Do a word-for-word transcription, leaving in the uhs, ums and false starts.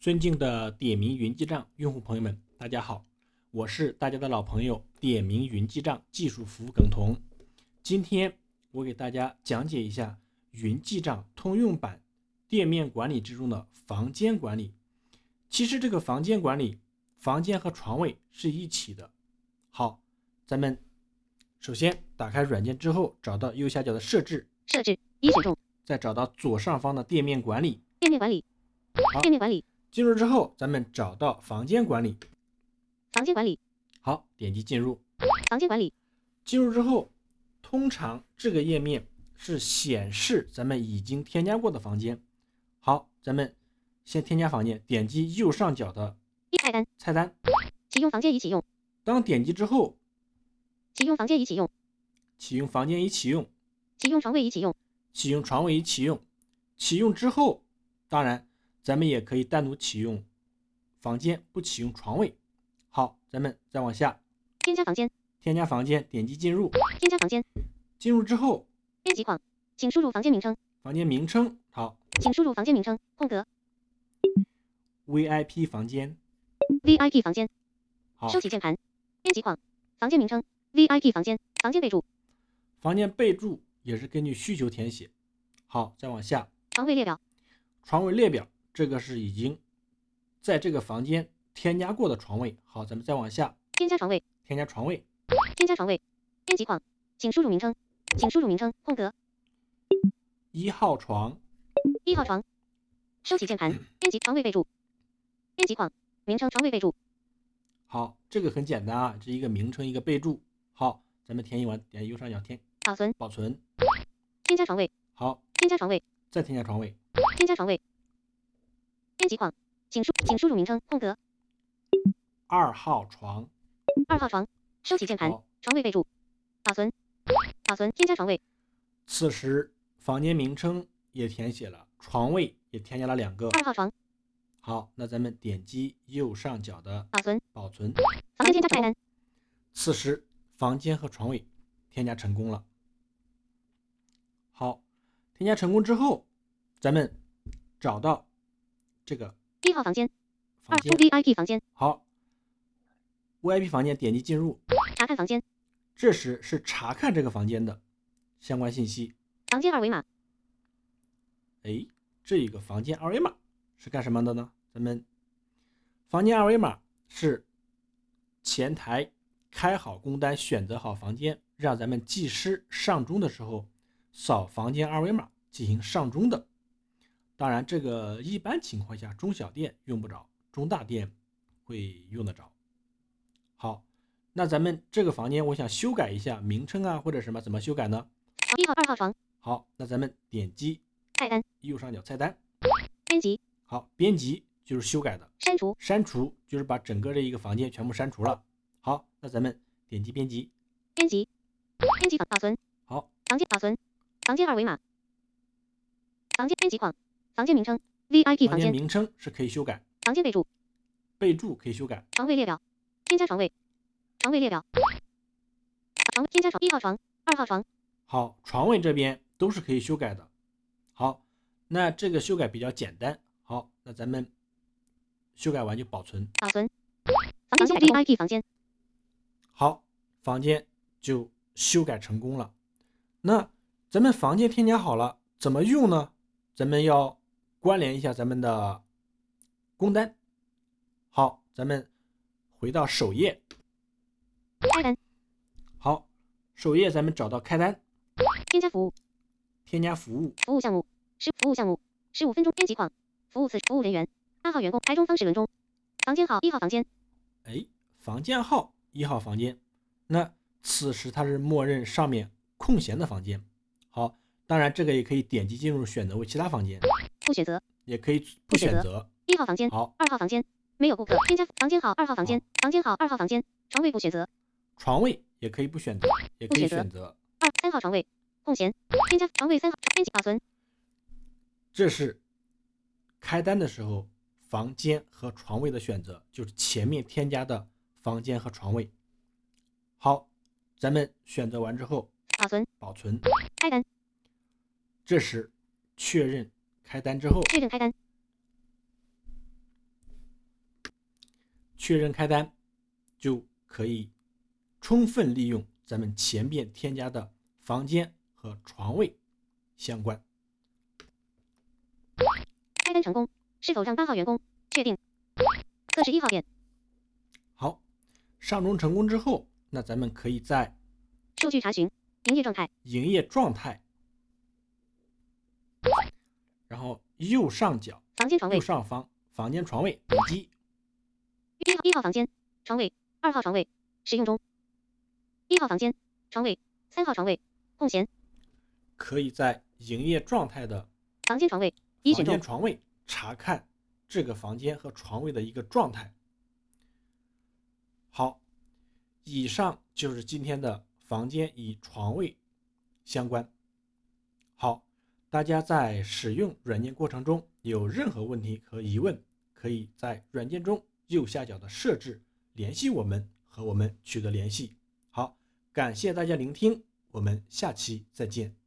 尊敬的点名云记账用户朋友们，大家好，我是大家的老朋友点名云记账技术服务耿彤。今天我给大家讲解一下云记账通用版店面管理之中的房间管理。其实这个房间管理，房间和床位是一起的。好，咱们首先打开软件之后，找到右下角的设置， 设置已选中， 再找到左上方的店面管理， 店面管理， 好， 店面管理， 进入之后，咱们找到房间管理， 房间管理， 好，点击进入。 房间管理， 进入之后，通常这个页面是显示咱们已经添加过的房间。好，咱们先添加房间，点击右上角的一菜单， 菜单， 启用房间已启用， 当点击之后， 启用房间已启用， 启用房间已启用， 启用床位已启用， 启用床位已启用。启用之后，当然咱们也可以单独启用房间，不启用床位。好，咱们再往下， 添加房间， 添加房间，点击进入。 添加房间， 进入之后， 编辑框，请输入房间名称， 房间名称，好， 请输入房间名称，空格 V I P 房间， V I P 房间， 好， 收起键盘，编辑框，房间名称 V I P 房间，房间备注， 房间备注也是根据需求填写。好，再往下， 床位列表， 床位列表，这个是已经在这个房间添加过的床位。好，咱们再往下， 添加床位， 添加床位， 添加床位，编辑框，请输入名称，请输入名称，空格一号床， 一号床，收起键盘，编辑床位备注，编辑框，名称床位备注， 好，这个很简单啊，这一个名称一个备注。好，咱们填写完，点右上角填保存， 保存。 添加床位， 好， 添加床位， 再添加床位， 添加床位，编辑框，请输请输入名称，空格二号床， 二号床，收起键盘， 好， 床位备注，保存，保存，添加床位， 此时房间名称也填写了，床位也添加了两个。 二号床， 好，那咱们点击右上角的保存， 保存。 房间添加菜单， 此时房间和床位添加成功了。好，添加成功之后，咱们找到这个一号房间，二房间， V I P 房间， 好 ，V I P 房间点击进入， 查看房间， 这时是查看这个房间的相关信息。 房间二维码， 哎，这一个房间二维码是干什么的呢？咱们房间二维码是前台开好工单，选择好房间，让咱们技师上钟的时候扫房间二维码进行上钟的。当然这个一般情况下中小店用不着，中大店会用得着。好，那咱们这个房间我想修改一下名称啊或者什么，怎么修改呢？ 一号二号床， 好，那咱们点击菜单， 右上角菜单， 编辑， 好，编辑就是修改的， 删除， 删除就是把整个这一个房间全部删除了。好，那咱们点击编辑， 编辑，编辑框，保存， 好， 房间保存，房间二维码，房间编辑框，房间名称 V I P 房间房间， 名称是可以修改， 房间备注， 备注可以修改。 床位列表，添加床位，床位列表，床位添加床一号床，二号床， 好，床位这边都是可以修改的。好，那这个修改比较简单。好，那咱们修改完就保存。 保存，房间 V I P 房间， 好，房间就修改成功了。那咱们房间添加好了，怎么用呢？咱们要关联一下咱们的工单。好，咱们回到首页。 开单， 好，首页咱们找到开单， 添加服务， 添加服务。 服务项目，十服务项目，十五分钟编辑框，服务次服务人员，八号员工，台中方齿轮钟，房间号一号房间， 哎，房间号一号房间，那此时它是默认上面空闲的房间。好，当然这个也可以点击进入，选择为其他房间， 不选择， 也可以不选择。 一号房间， 好， 二号房间，没有顾客，添加房间号二号房间，房间号二号房间，床位不选择， 床位也可以不选择，也可以选择。 二三号床位空闲，添加床位三号，编辑保存， 这是开单的时候房间和床位的选择，就是前面添加的房间和床位。好，咱们选择完之后保存， 保存。 开单， 这时确认开单之后， 确认开单， 确认开单，就可以充分利用咱们前边添加的房间和床位相关。 开单成功，是否让八号员工确定？测试一号点。 好，上钟成功之后，那咱们可以在数据查询、营业状态、 营业状态，然后右上角房间床位右上方房间床位点击一号一号房间床位，二号床位使用中，一号房间床位，三号床位空闲， 可以在营业状态的房间床位已房选中。 间床位查看这个房间和床位的一个状态。好，以上就是今天的房间与床位相关。好，大家在使用软件过程中有任何问题和疑问，可以在软件中右下角的设置联系我们，和我们取得联系。好，感谢大家聆听，我们下期再见。